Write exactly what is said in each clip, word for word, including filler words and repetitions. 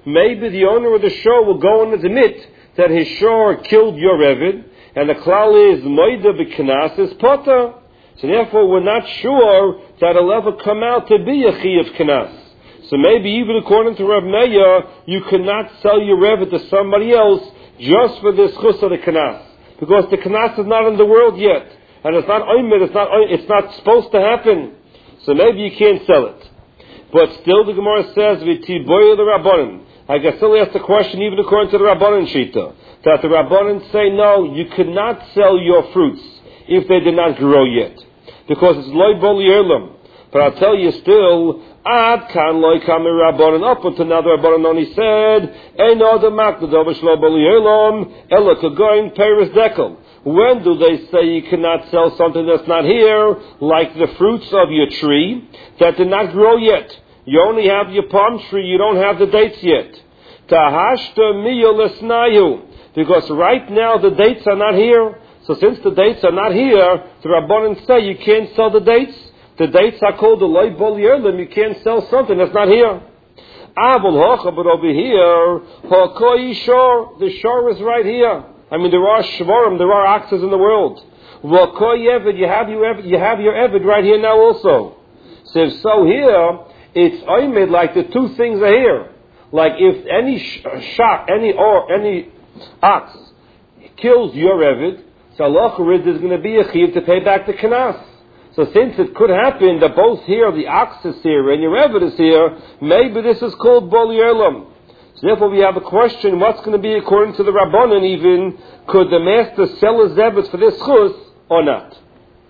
maybe the owner of the shore will go and admit that his shore killed your Eved, and the klal is Moida b'Knas is Potter. So therefore we're not sure that it'll ever come out to be a Chi of Knas. So maybe even according to Rav Meir, you cannot sell your Eved to somebody else just for this chus of the Knas. Because the Knas is not in the world yet. And it's not oimid, it's not, it's not supposed to happen. So maybe you can't sell it. But still the Gemara says, V'tiboy the Rabbanim. I guess still ask the question even according to the Rabbanan Shita. That the Rabbanan say, no, you could not sell your fruits if they did not grow yet. Because it's loy boli erlam. But I'll tell you still, ad kan loy kami Rabbanan, up until now the Rabbanan only said, ein odem maknadov shlo boli erlam, ela kagoin peris dekel. When do they say you cannot sell something that's not here, like the fruits of your tree that did not grow yet? You only have your palm tree, you don't have the dates yet. Tahashta miyolesnayu. Because right now the dates are not here. So since the dates are not here, the Rabbanan say you can't sell the dates. The dates are called the loy bol yerlim. You can't sell something that's not here. Avol hocha, but over here, hokoi shor, the shore is right here. I mean, there are shvarim, there are oxes in the world. Vokoi eved, you have your eved, you have your eved right here now also. So if so here, it's oimid like the two things are here. Like if any sh- shock, any or any ox kills your eved, so Allah is going to be a chiv to pay back the kanas. So since it could happen that both here, the ox is here and your eved is here, maybe this is called bol yerlam. So therefore we have a question, what's going to be according to the Rabbanan even, could the master sell his eved for this chus or not?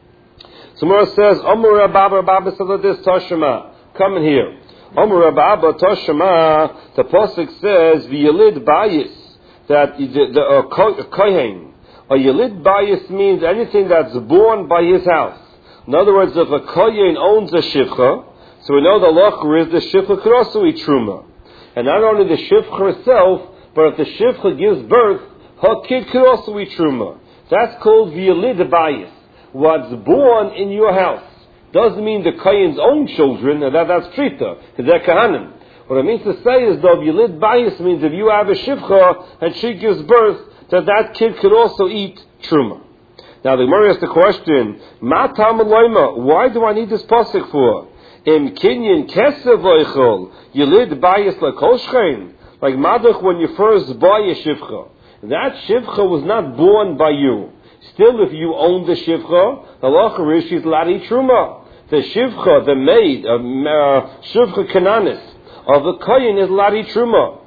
So Mora says, Amar Rabba Rabba said this Toshima. Come in here. Amar Rabba Toshima, the Pasuk says, V'yalid bayis, that the, the uh, kohen, a yalid bayis means anything that's born by his house. In other words, if a kohen owns a shivcha, so we know the locher is the shivcha could also eat truma. And not only the shivcha herself, but if the shivcha gives birth, her kid could also eat truma. That's called v'yalid bayis. What's born in your house doesn't mean the kohen's own children, and that, that's trita, because they're kahanim. What it means to say is, though, v'yalid bayis means if you have a shivcha and she gives birth, that that kid could also eat truma. Now the Gemara asks the question, Ma tam loima, why do I need this pasuk for? Im kinyan kesev loichol, yalid bayis lakol shchein. Like Madach, when you first buy a shivcha, that shivcha was not born by you. Still, if you own the shivcha, the lacha is she's lari truma. The shivcha, the maid, uh, uh, shivcha kananis of the kohen is lari truma.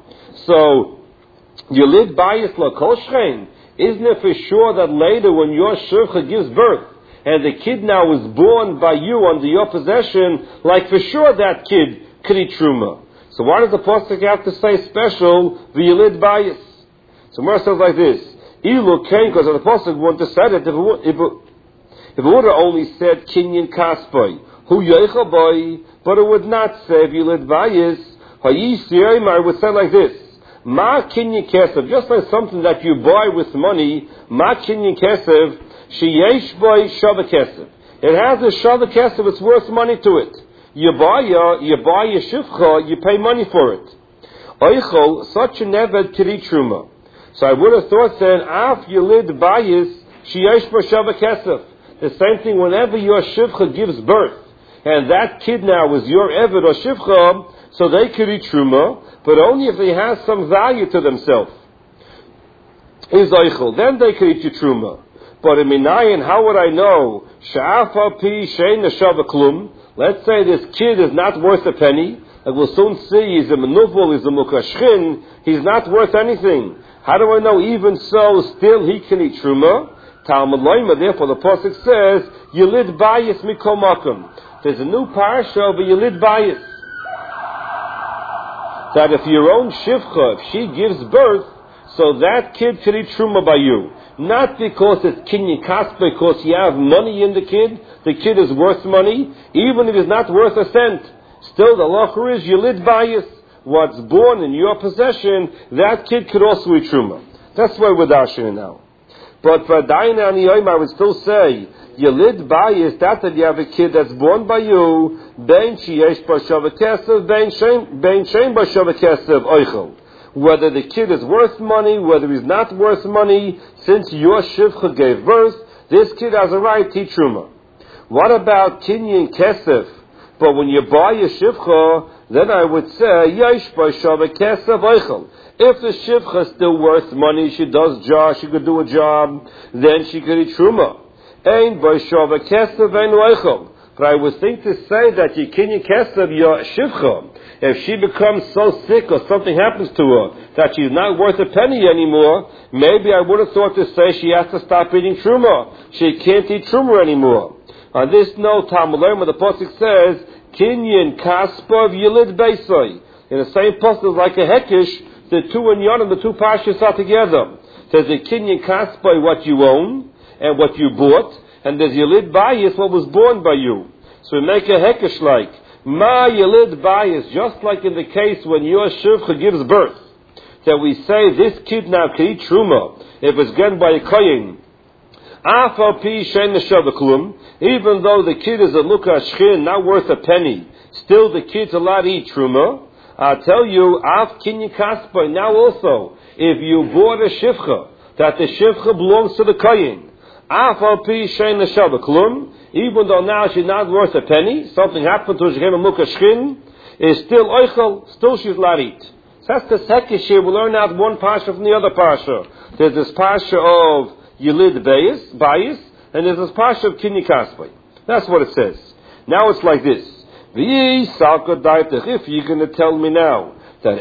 So yalid bayis lakol shchein. Isn't it for sure that later when your shivcha gives birth, and the kid now is born by you under your possession, like for sure that kid could eat truma. So why does the pasuk have to say special v'yalid bayis? So Mara says like this: Ilu came because the pasuk wouldn't have said it if it would, if it, if it would have only said kinyan kaspai hu yeichel boy, but it would not say v'yalid bayis. Hayisiyim, I would say like this: Ma kinyan kesev, just like something that you buy with money. Ma kinyan kesev. Sheyesh boy shava kesef. It has a shava kesef. It's worth money to it. You buy a, you buy a shivcha. You pay money for it. Oichol such a neved kiri truma. So I would have thought then af yilid bayis sheyesh boy shava kesef. The same thing whenever your shivcha gives birth, and that kid now is your eved or shivcha, so they could eat truma, but only if they have some value to themselves. Is oichol, then they could eat your truma. But in Minayin, how would I know? Sha'afa pi shein neshava klum. Let's say this kid is not worth a penny. Like we'll soon see, he's a menuvul, he's a mukashchin. He's not worth anything. How do I know? Even so, still he can eat truma. Talmud loima. Therefore, the pasuk says, "Yilid bayis mikol makom." There's a new parsha of a yilid bayis. That if your own shivcha, if she gives birth, so that kid can eat truma by you. Not because it's kinyan kas, because you have money in the kid. The kid is worth money, even if he's not worth a cent. Still, the lacher is yilid bayis. What's born in your possession, that kid could also eat truma. That's why we're dashing now. But for Daina and Yoim, I would still say, Yelid Bayis, that that you have a kid that's born by you, Bein Sheyesh B'Shava Kesev, Bein Shein B'Shava Kesev, Oichel. Whether the kid is worth money, whether he's not worth money, since your Shivcha gave birth, this kid has a right to Truma. What about Kinyan Kesef? But when you buy a Shivcha, then I would say, Yesh B'Shava Kesev, Oichel. If the Shivcha is still worth money, she does job, she could do a job, then she could eat Truma. Ein B'Shava Kesev, Ein Oichel. But I would think to say that you Kinyan Kesef, your Shivcha, if she becomes so sick or something happens to her that she's not worth a penny anymore, maybe I would have thought to say she has to stop eating Truma. She can't eat Truma anymore. On this note, Talmud Learn, the pasuk says, Kinyan Kaspav Yilid Beisai. In the same pasuk, like a Hekish, the two and Yonim, the two pashas are together. There's a Kinyan Kaspav, what you own and what you bought, and there's Yilid Bayis, what was born by you. So we make a Hekish like, Ma Yelid Bayis, just like in the case when your Shivcha gives birth, that we say this kid now can eat Truma, if it's given by a Koyin. Afal Pi Shein Neshava Klum, even though the kid is a Luka Shchin, not worth a penny, still the kid's allowed to eat Truma. I'll tell you, Af Kinyan Kaspa, now also, if you bought a Shivcha, that the Shivcha belongs to the Koyin. Afal Pi Shein Neshava Klum, even though now she's not worth a penny, something happened to her, she came a Mukha Shchin, is still Oichel, still she's allowed to eat. So that's the second year. We'll learn out one Pasha from the other Pasha. There's this Pasha of Yilid Bayis, Bayis, and there's this Pasha of Kinyan Kaspai. That's what it says. Now it's like this. If you're going to tell me now that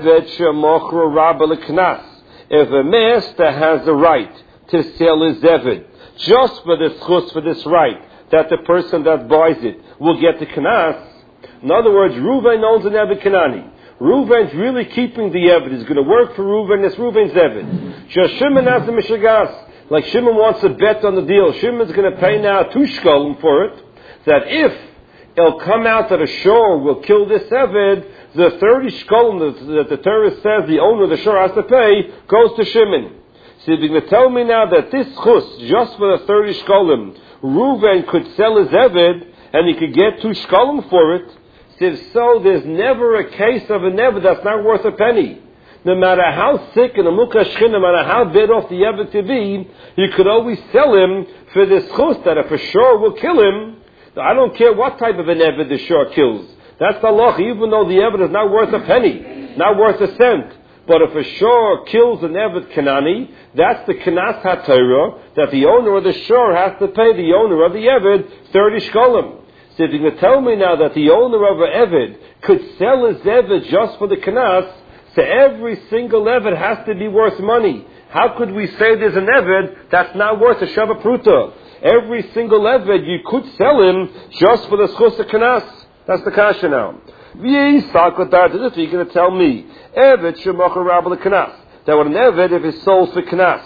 if a master has the right to sell his Eved, just for this chus, for this right, that the person that buys it will get the Knas. In other words, Reuven owns an Eved Kanani. Reuven's really keeping the Eved. He's going to work for Reuven. It's Reuven's Eved. Just Shimon has the Mishagas. Like Shimon wants to bet on the deal. Shimon's going to pay now two shkolim for it. That if it'll come out that a shore will kill this Eved, the thirty shkolim that the Torah says the owner of the shore has to pay goes to Shimon. So if you're going to tell me now that this chus, just for the thirty shkolim, Reuven could sell his Eved, and he could get two shkolim for it, so if so, there's never a case of an Eved that's not worth a penny. No matter how sick and a Mukha Shchin, no matter how bad off the Eved to be, you could always sell him for this chus that if a shore will kill him, I don't care what type of an Eved the shore kills. That's the law, even though the Eved is not worth a penny, not worth a cent. But if a shore kills an Eved Kanani, that's the Knas HaTorah, that the owner of the shore has to pay the owner of the Eved thirty shkolim. So if you can tell me now that the owner of an Eved could sell his Eved just for the Knas, so every single Eved has to be worth money. How could we say there's an Eved that's not worth a Shava Pruta? Every single Eved you could sell him just for the Schus Knas. That's the Kasha now. You're going to tell me Eved shemachar rabba l'knas, that when an Eved, if it's sold for knas,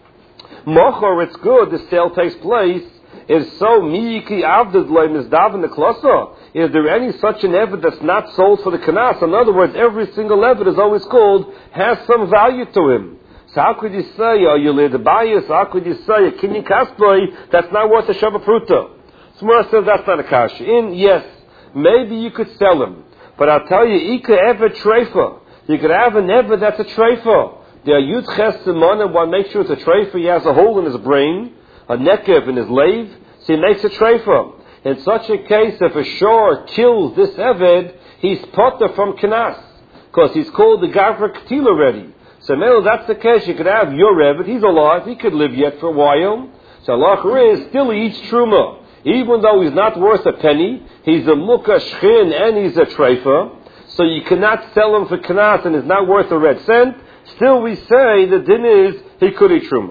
mochar, it's good, the sale takes place. If so, miyiki avdad loy mizdaven the klasa. Is there any such an Eved that's not sold for the knas? In other words, every single Eved is always called, has some value to him. So how could you say, oh, you lid bias, how could you say a kinyan kasplay that's not worth a shava pruta? Smura says that's not a kasha. In, yes, maybe you could sell him. But I'll tell you, Ika Eved Treifa. You could have an Eved that's a Treifa. The Yud Ches Simon, and one makes sure it's a Treifa. He has a hole in his brain, a nekev in his lave, so he makes a Treifa. In such a case, if a shore kills this Eved, he's potter from Knas, because he's called the Gavra Ketil already. So, Mel, that's the case. You could have your Eved. He's alive. He could live yet for a while. So, Allah is still he eats Truma. Even though he's not worth a penny, he's a Mukha Shchin and he's a Treifa, so you cannot sell him for Knas and he's not worth a red cent. Still we say the din is he could eat Truma.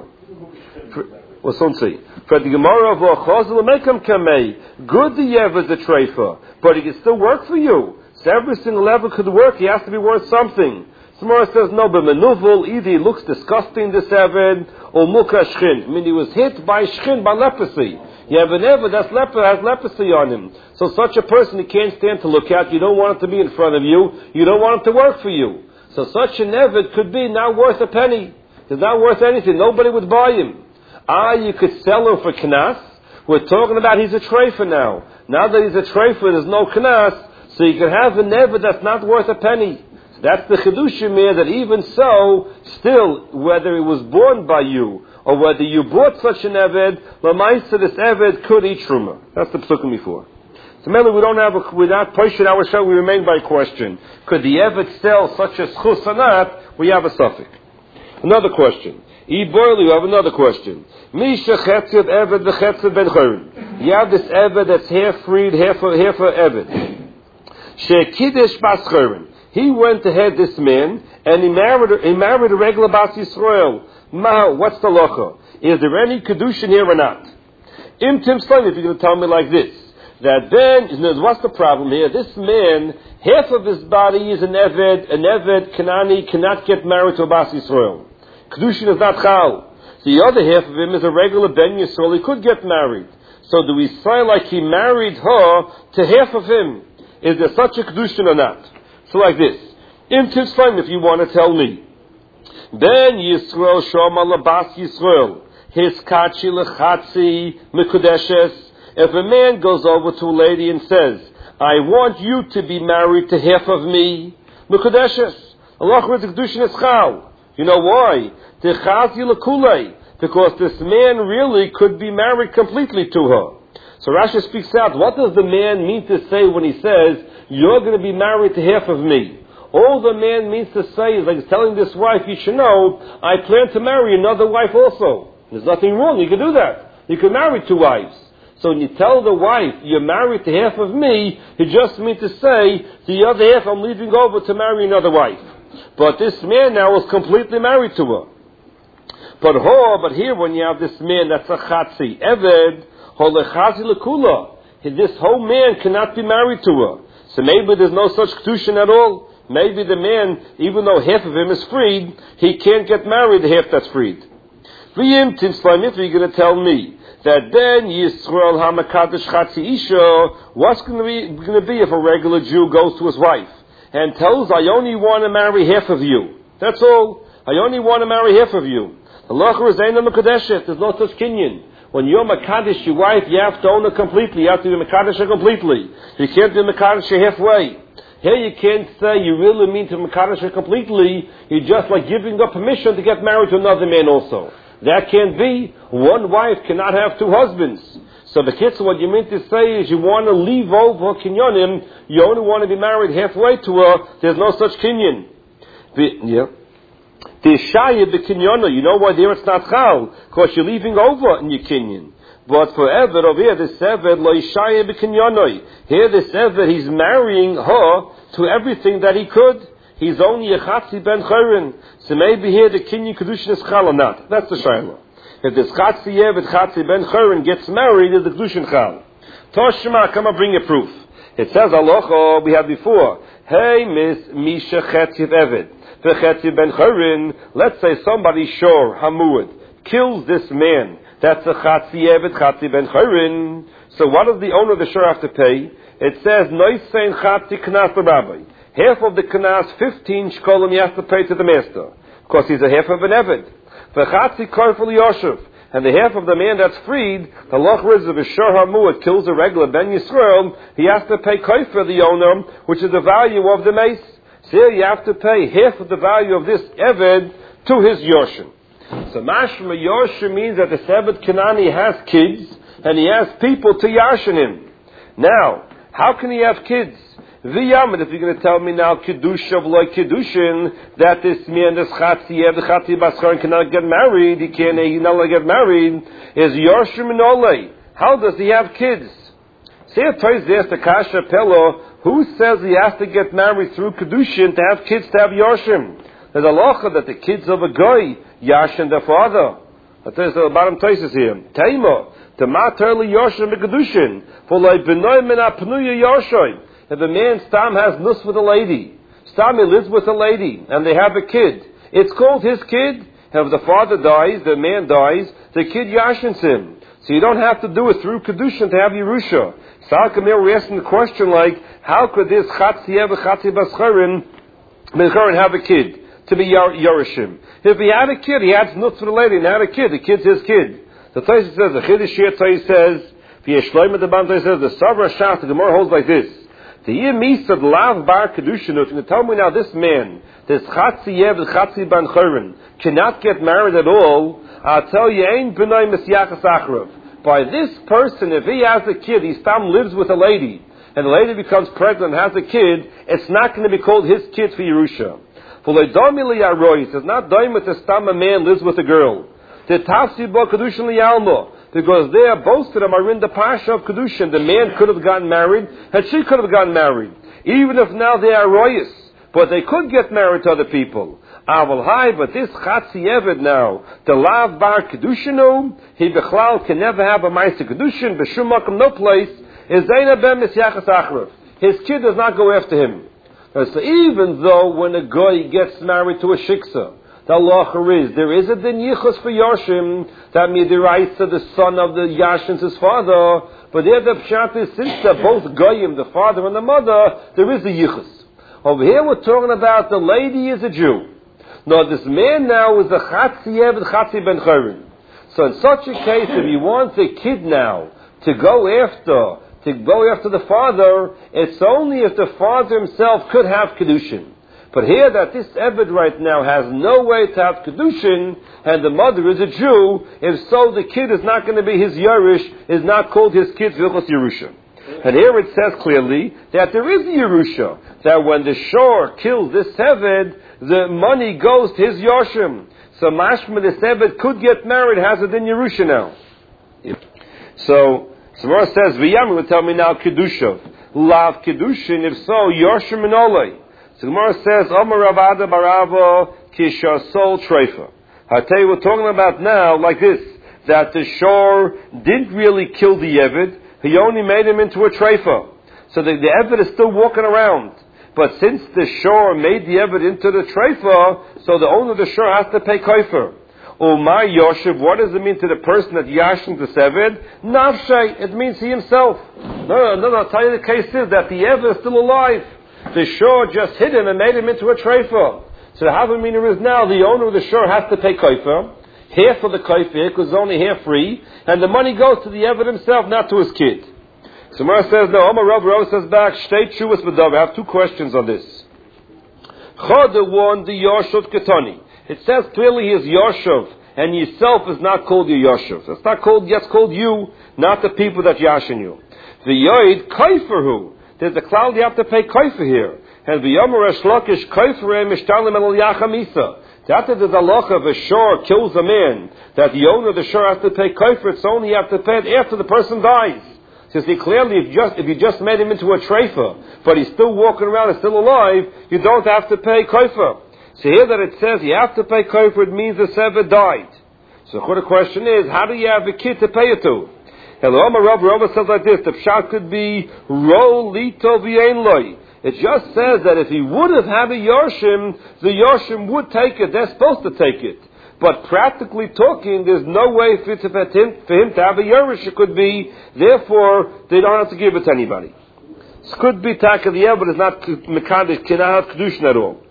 Well, so see. For the Gemara of Ochazal Mekam Kamei, good the Yev is a Treifa, but he can still work for you. So every single level could work, he has to be worth something. Samara says, no, but Menuvul, either he looks disgusting, this Eved, or Mukha Shchin. I mean, he was hit by Shchin, by leprosy. You have an Eved that's leper, has leprosy on him. So such a person he can't stand to look at. You don't want him to be in front of you. You don't want him to work for you. So such an Eved could be not worth a penny. He's not worth anything. Nobody would buy him. Ah, you could sell him for knas. We're talking about he's a treifa now. Now that he's a treifa, there's no knas, so you can have an eved that's not worth a penny. So that's the chidushim here, that even so, still, whether it was born by you, or whether you bought such an eved, l'maisa this eved could eat truma. That's the psukim before. So mainly we don't have a, we're not pushing our show, we remain by question. Could the eved sell such a schus or not? We have a suffix. Another question. Iborli, you have another question. Misha chetziv eved v'chetziv ben chorin. You have this eved that's half freed, half a, half a eved. Shekidish bas chorin. He went ahead, this man, and he married, he married a regular bas Yisrael. Ma, what's the locha? Is there any kedushin here or not? Im Tim Slim, if you're going to tell me like this, that then, what's the problem here? This man, half of his body is an eved, an eved, Kanani, cannot get married to a bas Yisrael. Kedushin is not chal. The other half of him is a regular ben Yisrael. He could get married. So do we say like he married her to half of him? Is there such a kedushin or not? So like this. In Tifslim, if you want to tell me. Ben Yisrael shoma labas Yisrael. His kachi lechatzi mikudeshes. If a man goes over to a lady and says, I want you to be married to half of me, mikudeshes. Allah with the kedushin is chal. You know why? Because this man really could be married completely to her. So Rashi speaks out, what does the man mean to say when he says, you're going to be married to half of me? All the man means to say is like he's telling this wife, you should know, I plan to marry another wife also. There's nothing wrong, you can do that. You can marry two wives. So when you tell the wife, you're married to half of me, you just mean to say, the other half I'm leaving over to marry another wife. But this man now is completely married to her. But ho, but here when you have this man that's a chatzi, eved, ho lechazi lekula, this whole man cannot be married to her. So maybe there's no such kedushin at all. Maybe the man, even though half of him is freed, he can't get married to half that's freed. V'yim timslamit, you're going to tell me that Ben Yisrael hamakadish chatzi isha, what's going to be going to be if a regular Jew goes to his wife and tells, I only want to marry half of you. That's all. I only want to marry half of you. Allah is Eina Mekadeshet. There's no such kinyan. When you're Mekadesh your wife, you have to own her completely. You have to be Mekadesh her completely. You can't be Mekadesh her halfway. Here you can't say you really mean to Mekadesh her completely. You're just like giving up permission to get married to another man also. That can't be. One wife cannot have two husbands. So the kids, what you mean to say is you want to leave over kinyanim, you only want to be married halfway to her, there's no such kinyan. Yeah. The shaya b'kinyana, you know why there it's not chal? Because you're leaving over in your kinyan. But for Eved over here, this Eved, lo shaya b'kinyana. Here this Eved, he's marrying her to everything that he could. He's only a chatzi ben chorin. So maybe here the kinyan kedushin is chal or not. That's the shayla. If this chatzi Eved, chatzi ben chorin gets married, is the kedushin chal. Toshma, come and bring a proof. It says halacha we had before. Hey, Miss Misha Chetziv Eved. Ben Chorin, let's say somebody sure Hamuad kills this man. That's a Chatzi Eved, Chatzi Ben Chorin. So what does the owner of the shore have to pay? It says Noisein Chatzi Knas the Rabbi. Half of the Knas, fifteen shkolim, he has to pay to the master because he's a half of an Eved. The Chatzi Korfel Yoshev, and the half of the man that's freed, the loch is if a shor Hamuad kills a regular Ben Yisrael, he has to pay koy for the owner, which is the value of the mace. So here you have to pay half of the value of this Eved to his Yoshim. So Mashma Yoshim means that the Eved Kanani has kids and he has people to Yashin him. Now, how can he have kids? V'yamid, if you're going to tell me now Kiddush of like Kiddushin, that this man, this Chatzi Eved, Chatzi Baschar cannot get married, he can't he not get married, is Yoshim and Ole. How does he have kids? See if Toys there's the Kasha Pelo. Who says he has to get married through Kedushin to have kids to have Yoshim? There's a locha that the kids of a guy, Yashin their father. That is the bottom places here. Taima, to materli Yoshim Kedushin, for like benoy min apnuya Yoshim. If a man Stam has nus with a lady, Stam he lives with a lady, and they have a kid, it's called his kid. If the father dies, the man dies, the kid Yashins him. So you don't have to do it through Kedushin to have Yerusha. Salkamir, we're asking the question like, how could this Chatzi Eved, Chatzi Bascharin, Bencharin have a kid to be Yorishim? If he had a kid, he had nuts for the lady and had a kid, the kid's his kid. The Tosfos says, the Chiddush here Tosfos says, V'yeshloim the Ban Tosfos says, the Savra Shach, the Gemara holds like this. The Yemisa the Lav Bar Kedushin, if you tell me now this man, this Chatzi Yev, the Chatzi Ban Chorin, cannot get married at all, I'll tell you, ain't B'nai Misyachas Achrav. By this person, if he has a kid, he Stam lives with a lady, and the lady becomes pregnant and has a kid, it's not going to be called his kid for Yerusha. For the Domili Arois, it's not Doimit to Stam a man lives with a girl. The Tafsi Bo Kedushin Lialmo, because they are both of them are in the Pasha of Kedushin. The man could have gotten married, and she could have gotten married. Even if now they are Royas, but they could get married to other people. Aval Hai, but this Chatzi Eved now, the Lav Bar Kedushinu, he Bechlal can never have a Maisa Kedushin, B'shum Makom, no place, is Zaina Ben Misyachas Achrav. His kid does not go after him. So even though when a guy gets married to a Shiksa, the halacha is, there is a din yichus for Yoshim, that midiraisa, the son of the Yashin's his father, but there the pshat is, since they're both goyim, the father and the mother, there is a yichus. Over here we're talking about the lady is a Jew. Now this man now is a Chatzi Yev, Chatzi Ben Chorin. So in such a case, if you want the kid now to go after, to go after the father, it's only if the father himself could have Kedushin. But here that this Eved right now has no way to have Kedushin, and the mother is a Jew, if so the kid is not going to be his Yerush, is not called his kid Vilchos Yerusha. And here it says clearly that there is a Yerusha, that when the Shor kills this Eved, the money goes to his Yoshim. So Mashma, this Eved could get married, has it in Yerusha now. So, Samara says, V'yam would tell me now Kedushav. Lav Kedushin, if so, Yoshim and Olay. So Gemara says, Omar Rav Ada Barava Kishasol Treifa. I tell you, we're talking about now like this, that the Shor didn't really kill the Eved, he only made him into a Treifa. So the, the Eved is still walking around. But since the Shor made the Eved into the Treifa, so the owner of the Shor has to pay Koifer. Oh my Yoshev, what does it mean to the person that Yashin the Eved? Nafshay, it means he himself. No, no, no, I'll tell you the case is that the Eved is still alive. The Shor just hit him and made him into a treifa. So the Havamina is now the owner of the Shor has to pay koifer, half of the koifer, because it's only half free, and the money goes to the Eved himself, not to his kid. So Mara says, no, Omar Rav Rav says back, Shtei Tshuvas B'Dav. I have two questions on this. Choda one, the Yoshev Ketoni. It says clearly he is Yoshev, and yourself is not called your Yoshev. It's not called, yes, called you, not the people that Yashin you. The Yoid Koiferhu. There's a cloud you have to pay koifer here. And the Yomer Eshlokish koifer mishtalim el yachamisa. That is the halacha if a shor kills a man, that the owner of the shor has to pay koifer, it's only you have to pay it after the person dies. So see, clearly if, just, if you just made him into a treifa, but he's still walking around and still alive, you don't have to pay koifer. So here that it says you have to pay koifer, it means the sever died. So the question is, how do you have a kid to pay it to? Hello, Rav Rav says like this, the pshat could be ro lito v'yein loy. It just says that if he would have had a Yoshim, the Yoshim would take it. They're supposed to take it. But practically talking, there's no way for, to, for, him, for him to have a Yerush. It could be, therefore, they don't have to give it to anybody. This could be taka the but it's not mekadesh, cannot have kedushin at all.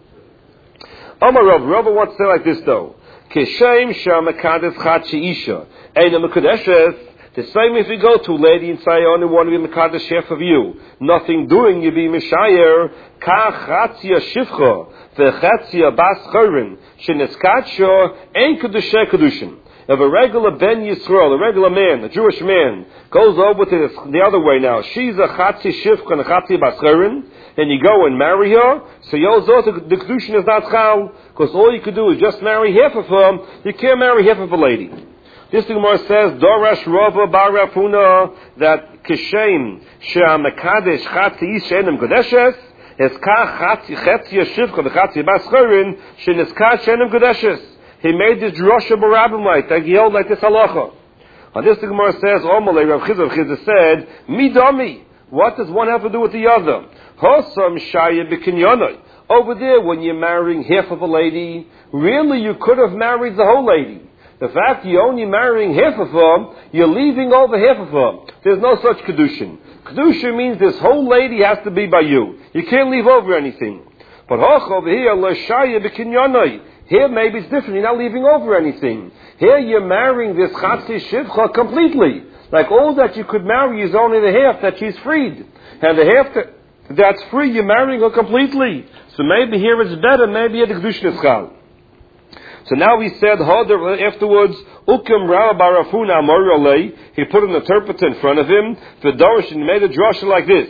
Amar Rav Rav wants to say like this though: Keshem shah mekadesh chachi isha, eina mekadeshes. The same if you go to a lady and say, I only want to be Mekadesh half of you. Nothing doing, you be Mishayer. Ka chatzia shivcha, vechatzia bas chorin, sheneskatsho, ein kedushe kedushin. If a regular Ben Yisrael, a regular man, a Jewish man, goes over to the, the other way now, she's a chatzi shivcha and a chatzi bas chorin, and you go and marry her, so Yozot, the kedushin is not chal, because all you could do is just marry half of her, you can't marry half of a lady. This Gemara says, Dorash Rova Bar Rafuna, that Kishem Shea Mekadesh Chatzi Ish Shenem Godeshes, Eska Chatzi Chetzi Yeshivcha V'Chatzi Bas Chorin, Sheneska Shenem Godeshes. He made this drosha barabimite, that he held like this halacha. And this Gemara says, Omalei Rav Chizah, Chizah said, Midami. What does one have to do with the other? Hosam Shaya B'Kinyonoi. Over there, when you're marrying half of a lady, really you could have married the whole lady. The fact you're only marrying half of her, you're leaving over half of her. There's no such kedushin. Kedushin means this whole lady has to be by you. You can't leave over anything. But hoch over here, l'shaya b'kinyanai. Here maybe it's different. You're not leaving over anything. Here you're marrying this Chatzi Shivcha completely. Like all that you could marry is only the half that she's freed. And the half that, that's free, you're marrying her completely. So maybe here it's better, maybe at the Kedushin is Chal. So now he said, afterwards, Ukim Rabba Barafuna Amor Alei, he put an interpreter in front of him, Fedorish, and he made a drasha like this.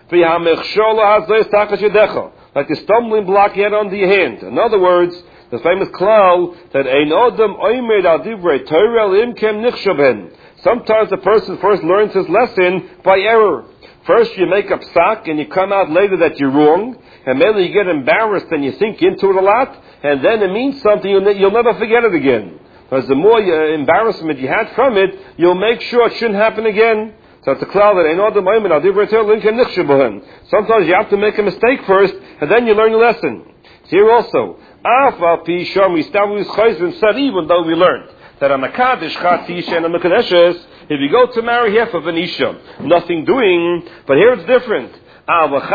Like the stumbling block you had under your hand. In other words, the famous klal that Ein Odom Oimed Al Divrei Torah Lim Kem Nichshaben. Sometimes the person first learns his lesson by error. First you make a psak and you come out later that you're wrong, and maybe you get embarrassed and you sink into it a lot, and then it means something, you'll, ne- you'll never forget it again. Because the more uh, embarrassment you had from it, you'll make sure it shouldn't happen again. So it's a cloud that Ein Odom Oimed Al Divrei Torah Lim Kem Nichshaben. Sometimes you have to make a mistake first, and then you learn your lesson. So here also, said even though we learned that on a Kaddish, Chatzi Isha and a Mekadeshes, if you go to marry half of an Isha, nothing doing, but here it's different. I'll tell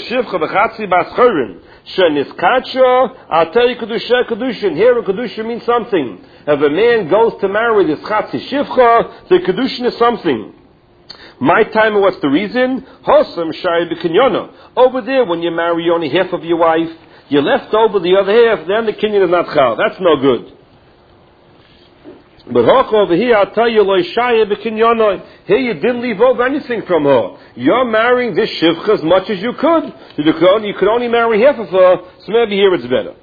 you Kedusha, Kedushin. Here a Kedusha means something. If a man goes to marry this Chatzi Shivcha, the Kedushin is something. My time, what's the reason? Hosam Shai B'Kinyona. Over there, when you marry only half of your wife, you left over the other half, then the kinyan is not chal. That's no good. But over here, I'll tell you, here you didn't leave over anything from her. You're marrying this shivcha as much as you could. You could only, you could only marry half of her, so maybe here it's better.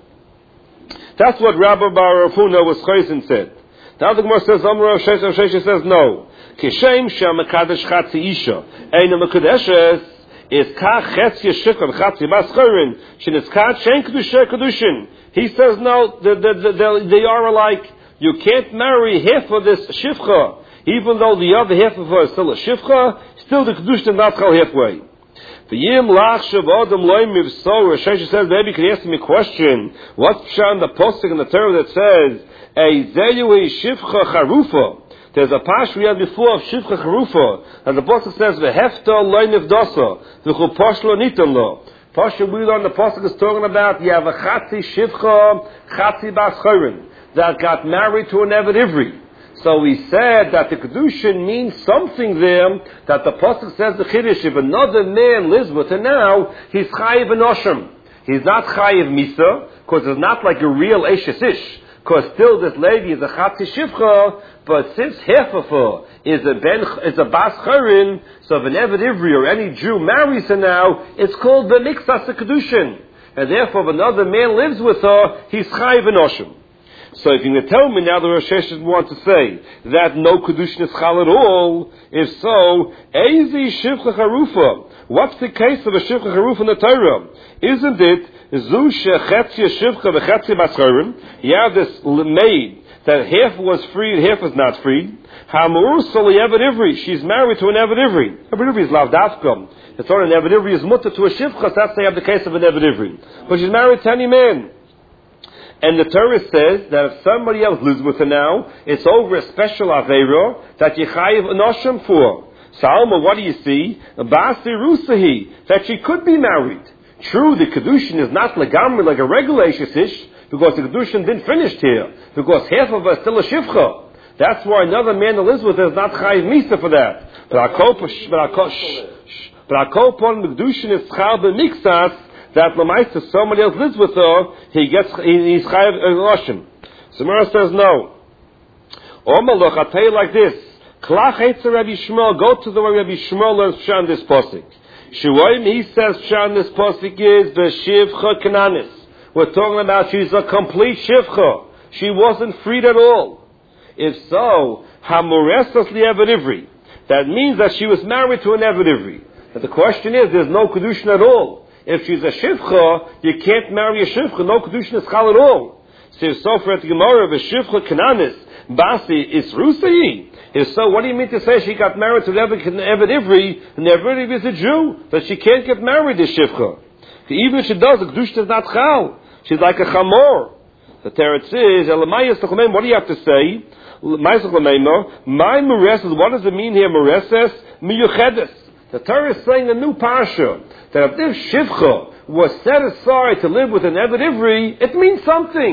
That's what Rabbi Bar Rafuna was chaysin said. Now the Gemara says, Amar Rav Shesha, Shesha says no. Kishem she'amakadesh chatzi isha, ein amakadeshes, is ka chetzia shikha v'chatzi bascherin, shenitzkat shen kedusha kedushin. He says no, the, the, the, the, they are alike. You can't marry half of this shivcha, even though the other half of her is still a shivcha, still the kedusha is not called halfway. The yim lach shavadam loim mivso. Rav Shesha says maybe you can ask me a question. What's pshan the posting in the Torah that says a zeyu shivcha charufa? There's a pash we had before of Shivcha Charufa, and the Pasuk says, V'hefta loy nivdasa, v'chu poshlo nitan lo. Pasha we learn the Pasuk is talking about, you have a Chatzi Shivcha, Chatzi Bas Chorin, that got married to an Eved Ivri. So we said that the Kedushin means something there, that the Pasuk says the Chiddush, if another man lives with her now, he's Chayiv and Osham. He's not Chayiv Misa, because it's not like a real Eshes Ish. Because still this lady is a Chatzi Shivcha, but since half of her is a ben is a Bas Chorin, so if an Eved Ivri or any Jew marries her now, it's called the Mixas Kedushin. And therefore if another man lives with her, he's Chayiv and Oshim. So if you're going to tell me now the Rosh Hashanah want to say that no Kedushin is Chal at all, if so, Ezi Shivcha Charufa. What's the case of a Shivcha Charufa in the Torah? Isn't it Zu Shechetzia Shivcha V'Chetzia Bas Chorin? You have this maid that half was freed, half was not freed. Hamur Soli Eved Ivri. She's married to an Eved Ivri. Eved Ivri is Lavdafka. It's not an Eved Ivri is mutter to a Shivcha. That's they have the case of an Eved Ivri. But she's married to any man. And the Torah says that if somebody else lives with her now, it's over a special Aveira that you chayiv anoshim for. Salma, what do you see? Basi Rusahi, that she could be married. True, the Kedushin is not legamri like a regular Eshes, because the Kedushin didn't finish here, because half of her is still a Shivcha. That's why another man that lives with her is not chayiv misa for that. But Akopon, the Kedushin is chal b'mixas, that Lamaisa, somebody else lives with her, he gets, he, he's chayav Eloshim. Samara says no. Omalach, I'll tell you like this. Klach Eitzer Rabbi Shmuel, go to the way Rabbi Shmuel learns Pshan this posik. Shuayim, he says Pshan this posik is the Shivcha Kananis. We're talking about she's a complete Shivcha. She wasn't freed at all. If so, Hamuresas li Eved Ivri. That means that she was married to an Eved Ivri. But the question is, there's no Kedushin at all. If she's a Shivcha, you can't marry a Shivcha. No Kedushin is Chal at all. So if so, for the Gemara of a Shivcha Kananis, Basi is Rusai. If so, what do you mean to say she got married to Eved Ivri, and Eved Ivri is a Jew, that she can't get married to Shivcha? Even if she does, the Kedushin is not Chal. She's like a Chamor. The Teretz is, what do you have to say? My Mereses, what does it mean here, Mereses? Miyuchedes. The Torah is saying a new parsha, that if this Shivcha was set aside to live with an Eved Ivri, it means something.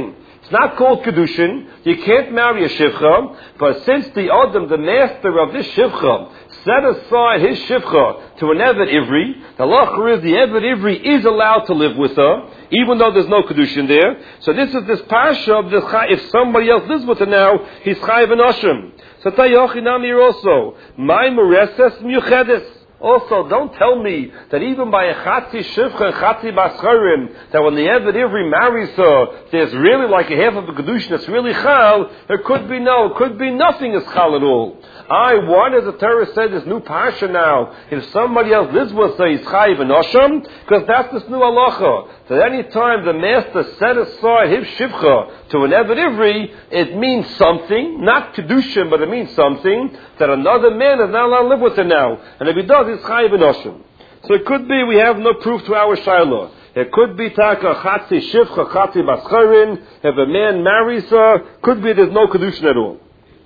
It's not called Kedushin. You can't marry a Shivcha. But since the Adam, the master of this Shivcha, set aside his Shivcha to an Evet Ivri, the halacha is the Evet Ivri is allowed to live with her, even though there's no Kedushin there. So this is this Pasha of the Chai. If somebody else lives with her now, he's Chayiv and Oshim. So Tayochinam here also. My Mereses Miyuchedes. Also, don't tell me that even by a Chatzi Shivcha and Chatzi Bascharim, that when the Evet Ivri marries her, there's really like a half of a Kedushin that's really Chal, there could be no, it could be nothing is Chal at all. I, why does the Torah say this new Pasha now? If somebody else lives with her, he's Chayiv and Osham, because that's this new halacha. That any time the master set aside his Shivcha to an Evet Ivri, it means something, not Kedushin, but it means something, that another man is not allowed to live with her now. And if he does, he's Chayiv and Osham. So it could be we have no proof to our Shiloh. It could be Taka Chatzi Shivcha, Chatzi Bascharin, if a man marries her, could be there's no Kedushin at all.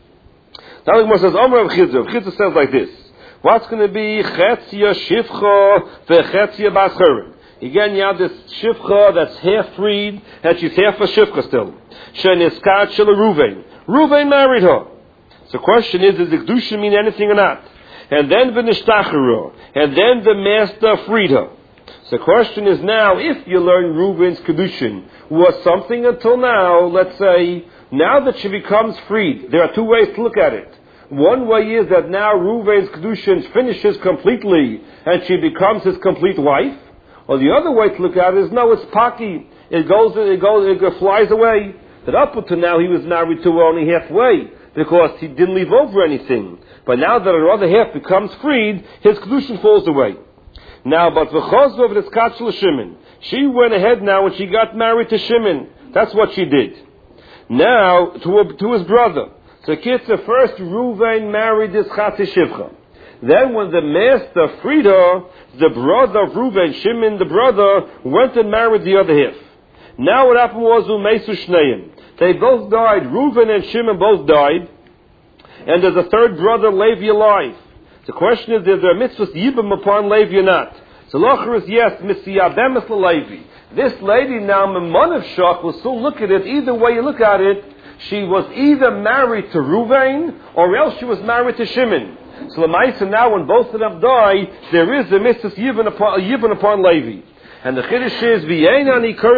Now the Gemara says, Omer of Chizah. Chizah says like this. What's going to be Chetzia Shivcha veChetzia Bascharim? Again, you have this Shivcha that's half freed, and she's half a Shivcha still. Sheniskat Shel Ruvain. Ruvain married her. So the question is, does the Kedusha mean anything or not? And then V'nishtachera. And then the master freed her. So the question is now, if you learn Ruvain's Kedushin was something until now, let's say, now that she becomes freed, there are two ways to look at it. One way is that now Ruvain's Kedushin finishes completely and she becomes his complete wife. Or the other way to look at it is, no, it's Paki. It goes, it goes, it flies away. That up until now he was married to her only halfway because he didn't leave over anything. But now that her other half becomes freed, his Kedushin falls away. Now, but v'chozov v'niskach l'Shimon. She went ahead now and she got married to Shimon. That's what she did. Now, to, a, to his brother. So Kitzur, first Ruvain married this Chatzi Shivcha. Then when the master freed her, the brother of Ruvain, Shimon, the brother, went and married the other half. Now what happened was, Umesu Shneim. They both died. Ruvain and Shimon both died. And there's a third brother, Levi, alive. The question is, is there a mitzvah yibam upon Levi or not? So Locher is yes, mitzvah Levi. This lady now, Memon of Shach, will still look at it. Either way you look at it, she was either married to Ruvain or else she was married to Shimon. So Lamaisa now, when both of them die, there is a mitzvah yibam upon, upon Levi. And the Chiddush is, V'yein ani